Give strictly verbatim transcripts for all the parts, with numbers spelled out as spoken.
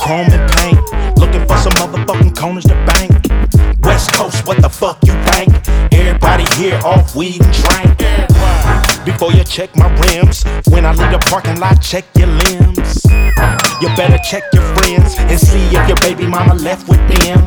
chrome and paint, looking for some motherfucking corners to bank. West Coast, what the fuck you think? Everybody here off weed and drink. Before you check my rims, when I leave the parking lot, check your limbs. You better check your friends and see if your baby mama left with them.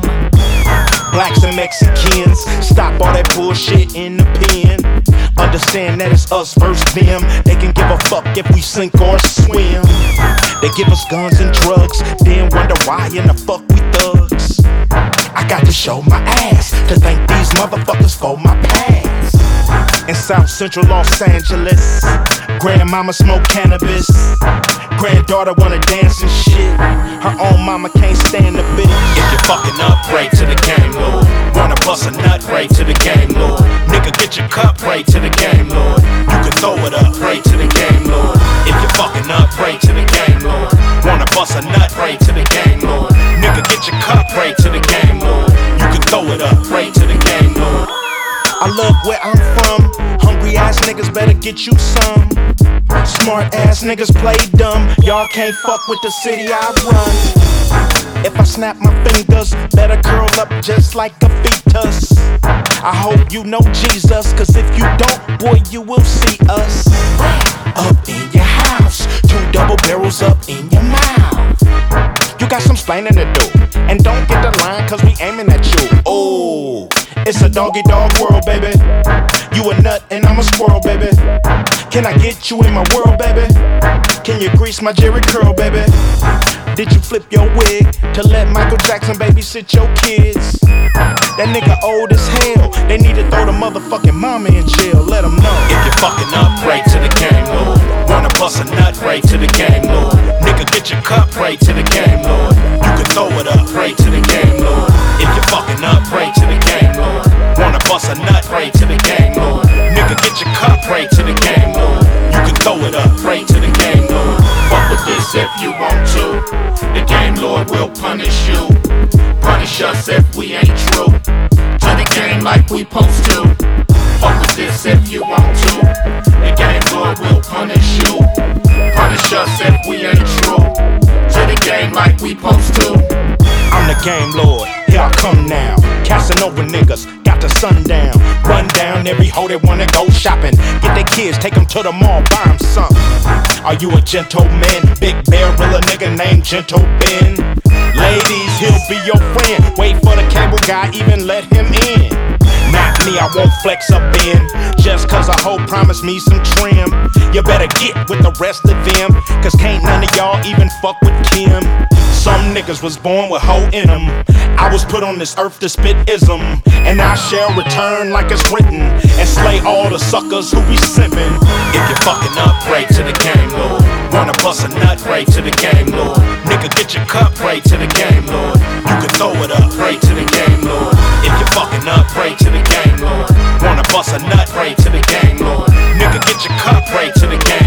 Blacks and Mexicans, stop all that bullshit in the pen. Understand that it's us versus them. They can give a fuck if we sink or swim. They give us guns and drugs, then wonder why in the fuck we thugs. I got to show my ass to thank these motherfuckers for my past. In South Central Los Angeles, grandmama smoke cannabis, granddaughter wanna dance and shit. Her own mama can't stand the bitch. If you're fucking up, pray to the game, Lord. Wanna bust a nut, pray to the game, Lord. Nigga, get your cup, pray to the game, Lord. You can throw it up, pray to the game, Lord. If you're fucking up, pray to the game, Lord. Wanna bust a nut, pray to the game, Lord. Nigga, get your cup, pray to the game, Lord. You can throw it up, pray to the game, Lord. I love where I'm from. Hungry ass niggas better get you some. Smart ass niggas play dumb. Y'all can't fuck with the city I run. If I snap my fingers, better curl up just like a fetus. I hope you know Jesus, cause if you don't, boy, you will see us. Up in your house, two double barrels up in your mouth. You got some splaining to do, and don't get the line cause we aiming at you. Oh, it's a doggy dog world, baby. You a nut and I'm a squirrel, baby. Can I get you in my world, baby? Can you grease my Jerry curl, baby? Did you flip your wig to let Michael Jackson babysit your kids? That nigga old as hell. They need to throw the motherfucking mama in jail. Let them know. If you're fucking up, pray to the game, Lord. Wanna bust a nut, pray to the game, Lord. Nigga, get your cup, pray to the game, Lord. You can throw it up, pray to the game, Lord. If you're fucking up, pray to the game, Lord. Wanna bust a nut, pray to the game, Lord. Nigga, get your cup, pray to the game, Lord. You can throw it up, pray to the game, Lord. Fuck with this if you want to. The game Lord will punish you. Punish us if we ain't true to the game like we supposed to. Fuck with this if you want to. The game Lord will punish you. Punish us if we ain't true to the game like we supposed to. I'm the game Lord, here I come now. Casanova niggas, got the sundown. Run down every hoe that wanna go shopping. Get their kids, take them to the mall, buy them something. Are you a gentleman? Big barrel, a nigga named Gentle Ben. Ladies, he'll be your friend. Wait for the cable guy, even let him in. Not me, I won't flex up in. Just cause a hoe promised me some trim. You better get with the rest of them, cause can't none of y'all even fuck with Kim. Some niggas was born with hoe in them. I was put on this earth to spit ism, and I shall return like it's written, and slay all the suckers who be simping. If you're fucking up, pray to the game, Lord. Wanna bust a nut, pray to the game, Lord. Nigga, get your cup, pray to the game, Lord. You can throw it up, pray to the game, Lord. If you're fucking up, pray to the game, Lord. Wanna bust a nut, pray to the game, Lord. Nigga, get your cup, pray to the game.